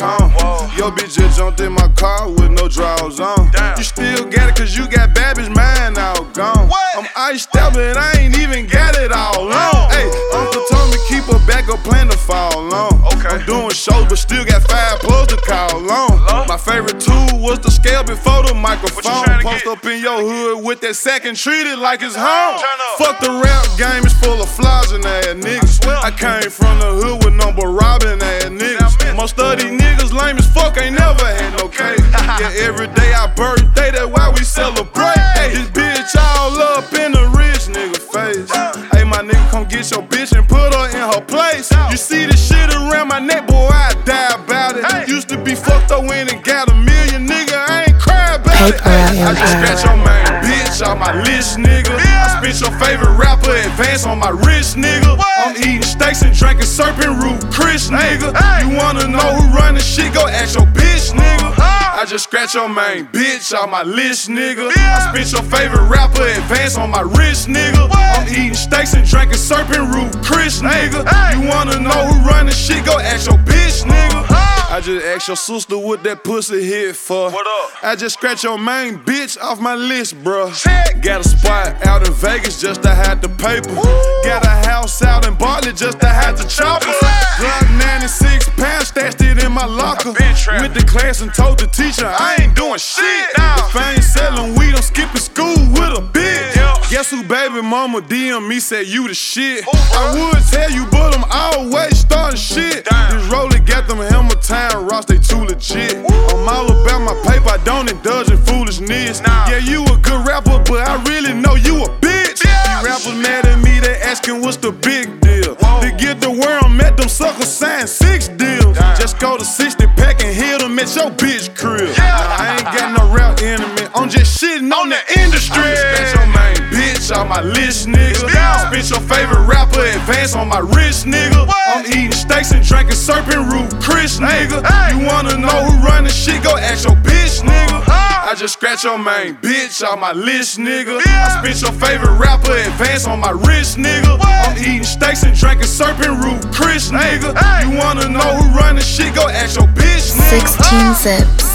cone. Yo, bitch just jumped in my car with no drawers on. You still got it cause you got bad bitch mine all gone. I'm iced out, but I ain't even got it all on. Hey, Uncle told me keep a backup plan to fall on. I'm doing shows, but still got 5 plugs to call on. My favorite tool was the scale before the microphone. Post up in your hood with that sack and treat it like it's home. Fuck the rap game, it's full of flaws and ass niggas. I came from the hood with no but robbing ass niggas. Most of these niggas lame as fuck, ain't never had no cake. Yeah, every day our birthday, that's why we celebrate. Hey, this bitch all up in the rich nigga face. Hey, my nigga, come get your bitch and put her in her place. You see this shit around my neck, boy, I die about it. Used to be fucked up when and got $1 million, nigga, I ain't cry about it. I just scratch your main bitch off my list, nigga. I spit your favorite rapper, advance on my wrist, nigga. I'm eating steaks and drinking serpent root Chris, nigga. You wanna know who run the shit, go ask your bitch, nigga. I just scratch your main bitch off my list, nigga. I spit your favorite rapper, advance on my wrist, nigga. I'm eating steaks and drinking serpent root Chris, nigga. You wanna know who run the shit, go ask your bitch, nigga. I just asked your sister what that pussy hit for. What up? I just scratch your main bitch off my list, bruh. Got a spot out in Vegas just to hide the paper. Got a house out in Bartlett just to hide the chopper. Glock 96 pounds, stashed it in my locker. Went to class and told the teacher I ain't doing shit. If I ain't selling weed, I'm skipping school with a bitch. Guess who baby mama DM me said you the shit. I would tell you, but I'm always starting shit. This roller got them Hammer Time rocks, they too legit. I'm all about my paper, I don't indulge in foolishness. Yeah, you a good rapper, but I really know you a bitch. These rappers mad at me, they asking what's the big deal. To get to where I'm at, them suckers sign 6 deals. Just go to 60 pack and hit them at your bitch crib. I ain't got no rap enemy, I'm just shitting on the industry. Scratch your main bitch off my list, nigga. Spit your favorite rapper, advance on my wrist, nigga. I'm eating steaks and drinking serpent root Chris, nigga. You wanna know who run the shit, go ask your bitch, nigga. I just scratch your main bitch off my list, nigga. I spit your favorite rapper, advance on my wrist, nigga. I'm eating steaks and drinking serpent root Chris, nigga. You wanna know who run the shit, go ask your bitch, nigga. 16 Zips.